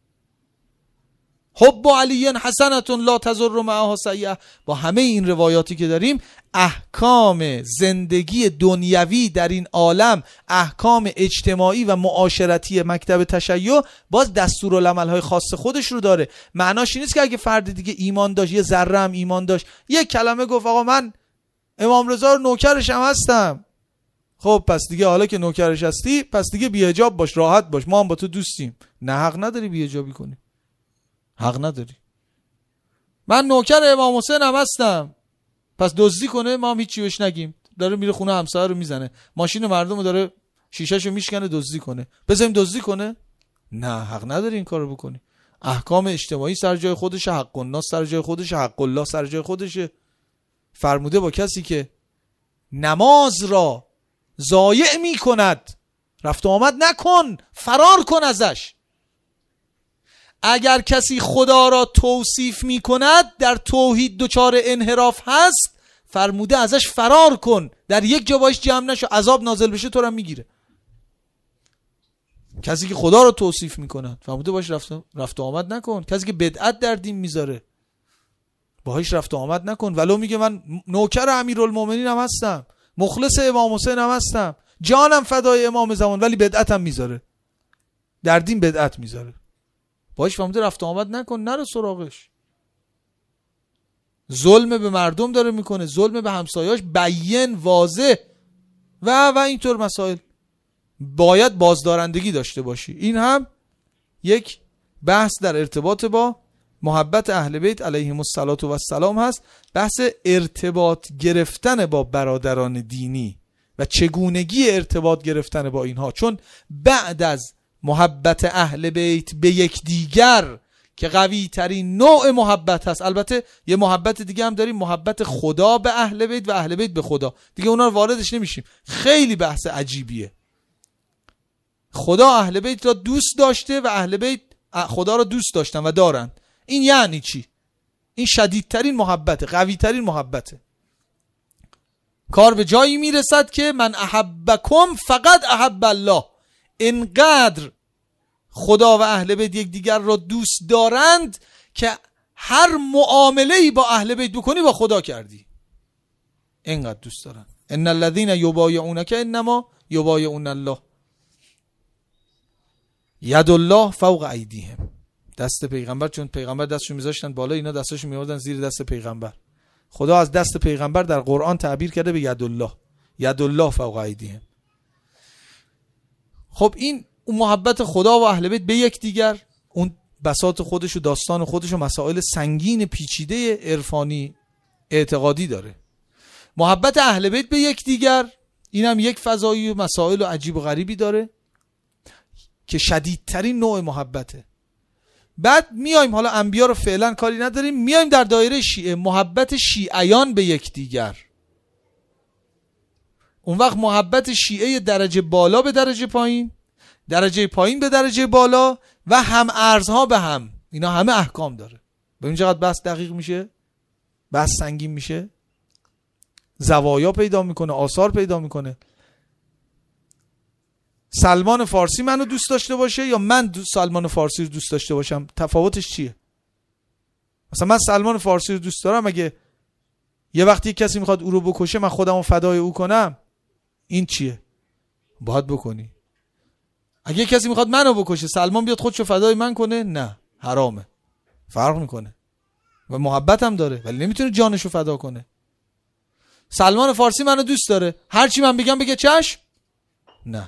حب علی حسنة لا تضر معها سیئة. با همه این روایاتی که داریم، احکام زندگی دنیوی در این عالم، احکام اجتماعی و معاشرتی مکتب تشیع باز دستورالعمل‌های خاص خودش رو داره. معناش این نیست که اگه فرد دیگه ایمان داشت، یه ذره هم ایمان داشت، یک کلمه گفت آقا من امام رضا رو نوکرش هم هستم، خب پس دیگه حالا که نوکرش هستی پس دیگه بی‌حجاب باش، راحت باش، ما هم با تو دوستیم. نه، حق نداری بی‌حجابی کنی، حق نداری. من نوکر امام حسین هم هستم، پس دزدی کنه ما هم هیچی بهش نگیم، داره میره خونه همسایه رو میزنه، ماشین مردم رو داره شیشه‌شو میشکنه، دزدی کنه، بذاریم دزدی کنه؟ نه، حق نداری این کارو بکنی. احکام اجتماعی سر جای خودشه، حق الناس سر جای خودشه، حق الله سر جای خودشه. فرموده با کسی که نماز را ضایع میکند رفت و آمد نکن، فرار کن ازش. اگر کسی خدا را توصیف می کند، در توحید دچار انحراف هست، فرموده ازش فرار کن، در یک جا باش جمع نشو، عذاب نازل بشه تو را میگیره. کسی که خدا را توصیف می کند فرموده باش رفت رفت و آمد نکن. کسی که بدعت در دین میذاره باهاش رفت و آمد نکن، ولو میگه من نوکر امیرالمومنین هم هستم، مخلص امام حسین هم هستم، جانم فدای امام زمان، ولی بدعت هم میذاره، در دین بدعت میذاره، باش فرموده رفت و آمد نکن، نرو سراغش. ظلم به مردم داره میکنه، ظلم به همسایه‌اش بیان واضح و و اینطور مسائل، باید بازدارندگی داشته باشی. این هم یک بحث در ارتباط با محبت اهل بیت علیهم السلام هست، بحث ارتباط گرفتن با برادران دینی و چگونگی ارتباط گرفتن با اینها. چون بعد از محبت اهل بیت به یک دیگر که قوی ترین نوع محبت هست، البته یه محبت دیگه هم داریم، محبت خدا به اهل بیت و اهل بیت به خدا، دیگه اونا رو واردش نمیشیم، خیلی بحث عجیبیه. خدا اهل بیت را دوست داشته و اهل بیت خدا را دوست داشتن و دارن. این یعنی چی؟ این شدیدترین محبته، قوی ترین محبته. کار به جایی میرسد که من احبکم فقط احب الله، اینقدر خدا و اهل بیت یک دیگر را دوست دارند که هر معامله‌ای با اهل بیت بکنی با خدا کردی، اینقدر دوست دارن. ان الذين یبایعونک انما یبایعون الله ید الله فوق ایدیهم. دست پیغمبر، چون پیغمبر دستشو میذاشتن بالا، اینا دستشو میوردن زیر دست پیغمبر. خدا از دست پیغمبر در قرآن تعبیر کرده به ید الله، ید الله فوق ایدیهم. خب این اون محبت خدا و اهل بیت به یک دیگر، اون بساط خودش و داستان خودش و مسائل سنگین پیچیده عرفانی اعتقادی داره. محبت اهل بیت به یک دیگر، اینم یک فضایی و مسائل و عجیب و غریبی داره که شدیدترین نوع محبته. بعد میایم، حالا انبیا رو فعلا کاری نداریم، میایم در دایره شیعه، محبت شیعیان به یک دیگر. اون وقت محبت شیعه درجه بالا به درجه پایین، درجه پایین به درجه بالا، و هم ارزها به هم، اینا همه احکام داره. ببین چقدر بحث دقیق میشه، بحث سنگین میشه، زوایا پیدا میکنه، آثار پیدا میکنه. سلمان فارسی منو دوست داشته باشه یا من دو سلمان فارسی رو دوست داشته باشم، تفاوتش چیه؟ مثلا من سلمان فارسی رو دوست دارم، اگه یه وقتی کسی میخواد او رو بکشه من خودم رو فدای او کنم، این چیه؟ باید بکنی. اگه کسی میخواد منو بکشه، سلمان بیاد خودشو فدای من کنه، نه، حرامه. فرق میکنه و محبت هم داره ولی نمیتونه جانشو فدا کنه. سلمان فارسی منو دوست داره، هرچی من بگم بگه چشم؟ نه.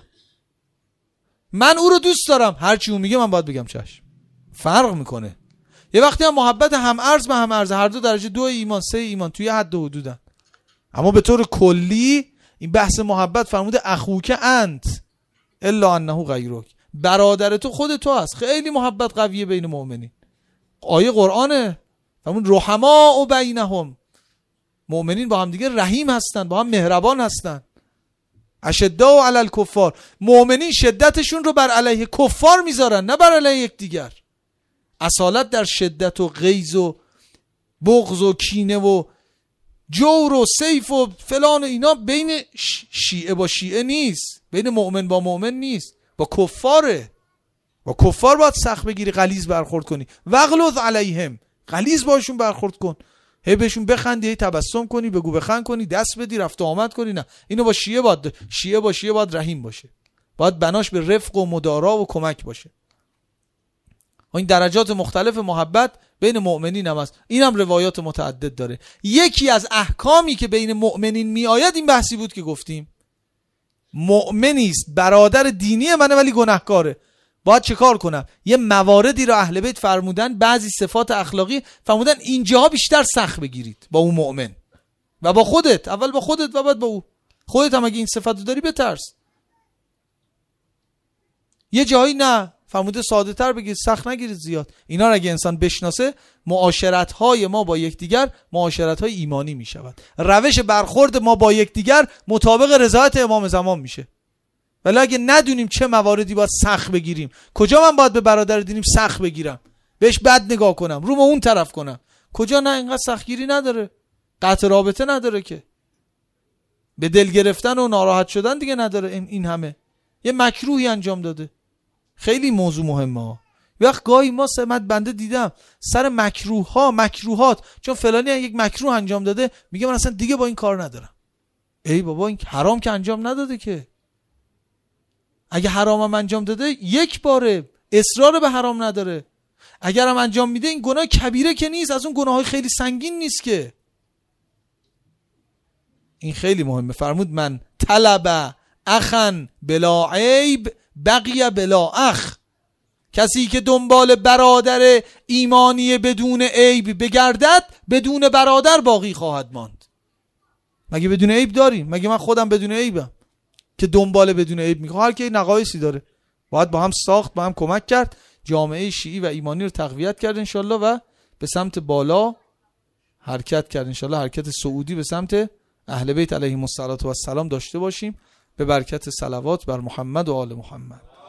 من او رو دوست دارم، هرچی اون میگه من باید بگم چشم. فرق میکنه. یه وقتی هم محبت هم ارز به هم ارز، هر دو درجه دو ایمان، سه ایمان، توی حد و حدودن. اما به طور کلی این بحث محبت فرموده اخوک انت الا انه غیرک، برادر تو خود تو هست. خیلی محبت قویه بین مؤمنین. آیه قرآنه، فرمود رحما و بینهم، مؤمنین با هم دیگه رحیم هستن، با هم مهربان هستن. اشداء علی الکفار، مؤمنین شدتشون رو بر علیه کفار میذارن نه بر علیه یکدیگر. اصالت در شدت و غیظ و بغض و کینه و جور و سیف و فلان و اینا بین شیعه با شیعه نیست، بین مؤمن با مؤمن نیست، با کفاره. با کفار باید سخت بگیری، غلیظ برخورد کنی. وغلظ علیهم، غلیظ باشون برخورد کن، هی بهشون بخندی، هی تبسم کنی، بگو بخند کنی، دست بدی، رفت و آمد کنی. نه، اینو با شیعه باید، شیعه با شیعه باید رحیم باشه، باید بناش به رفق و مدارا و کمک باشه. این درجات مختلف محبت بین مؤمنین هم هست. این هم روایات متعدد داره. یکی از احکامی که بین مؤمنین می آید این بحثی بود که گفتیم مؤمنیست برادر دینی منه ولی گناهکاره، باید چه کار کنم؟ یه مواردی رو اهل بیت فرمودن، بعضی صفات اخلاقی فرمودن اینجاها بیشتر سخت بگیرید با اون مؤمن و با خودت، اول با خودت و بعد با او. خودت هم اگه این صفت رو داری بترس. یه جایی نه، فرموده ساده تر بگید، سخت نگیرید زیاد. اینا رو اگه انسان بشناسه، معاشرت های ما با یکدیگر معاشرت های ایمانی می شود. روش برخورد ما با یکدیگر مطابق رضایت امام زمان میشه. ولی اگه ندونیم چه مواردی باید سخت بگیریم، کجا من باید به برادر دینیم سخت بگیرم، بهش بد نگاه کنم، رو ما اون طرف کنم، کجا نه، اینقدر سختگیری نداره، قطع رابطه نداره که، به دل گرفتن و ناراحت شدن دیگه نداره. این, این همه یه مکروهی انجام داده. خیلی موضوع مهمه. وقت گاهی ما سمت بنده دیدم سر مکروه ها مکروهات، چون فلانی یک مکروه انجام داده، میگه من اصلا دیگه با این کار ندارم. ای بابا، این حرام که انجام نداده که. اگه حرام هم انجام داده یک باره، اصرار به حرام نداره. اگر هم انجام میده این گناه کبیره که نیست، از اون گناه های خیلی سنگین نیست که. این خیلی مهمه. فرمود من طلب اخن بلا عیب بقیه بلا اخ، کسی که دنبال برادر ایمانی بدون عیب بگردد بدون برادر باقی خواهد ماند. مگه بدون عیب داریم؟ مگه من خودم بدون عیبم که دنبال بدون عیب میکنم؟ هر کی نقایصی داره، باید با هم ساخت، با هم کمک کرد، جامعه شیعی و ایمانی رو تقویت کرد انشالله و به سمت بالا حرکت کرد انشالله. حرکت صعودی به سمت اهل بیت علیهم السلام داشته باشیم به برکت صلوات بر محمد و آل محمد.